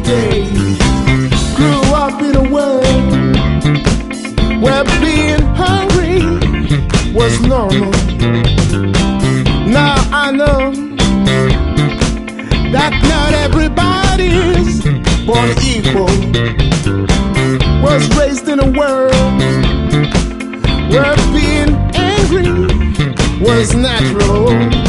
day. Grew up in a world where being hungry was normal. Now I know that not everybody's born equal. Was raised in a world where being angry was natural.